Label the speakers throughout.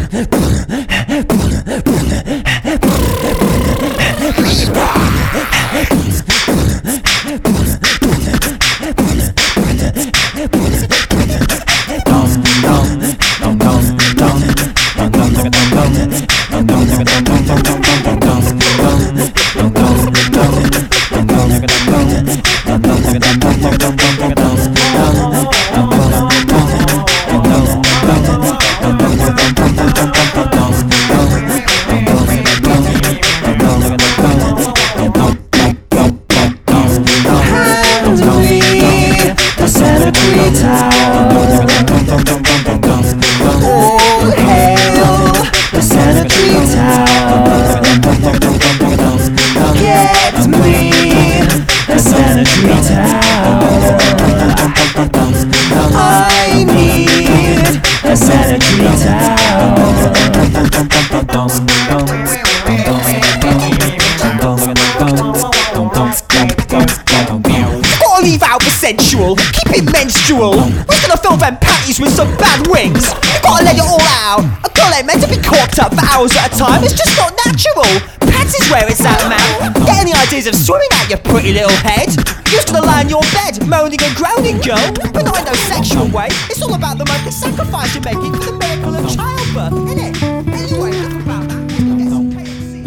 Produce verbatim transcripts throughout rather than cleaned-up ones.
Speaker 1: Gotta leave out the sensual, keep it menstrual. Who's gonna fill them panties with some bad wings? You gotta let it all out. A girl ain't meant to be corked up for hours at a time, it's just not natural. Pants is where it's at, man. Get any ideas of swimming out your pretty little head? You're just gonna lie on your bed, moaning and groaning, girl. But not in no sexual way. It's all about the monthly sacrifice you're making for the miracle of childbirth, innit? Anyway, enough about that. Get some K F C.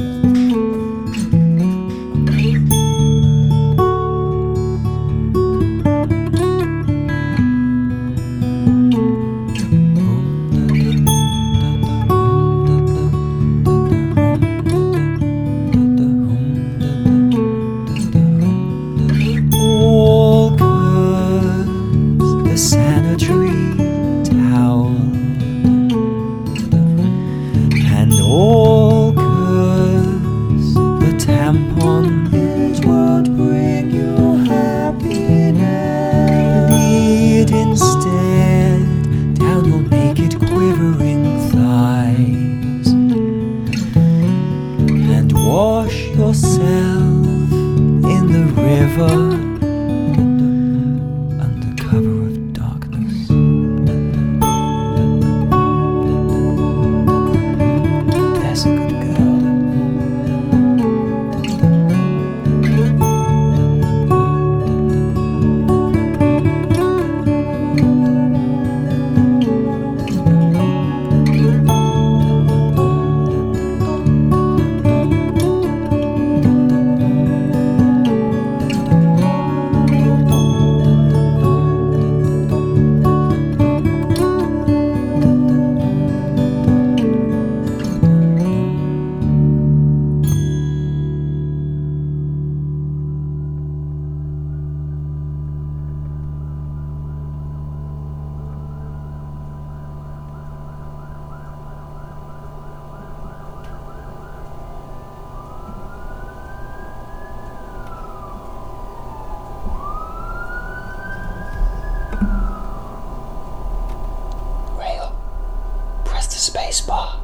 Speaker 2: All cause the tampon is what bring you happiness. Lead instead down your naked quivering thighs and wash yourself in the river under cover of darkness. That's a good girl.
Speaker 3: Press the space bar.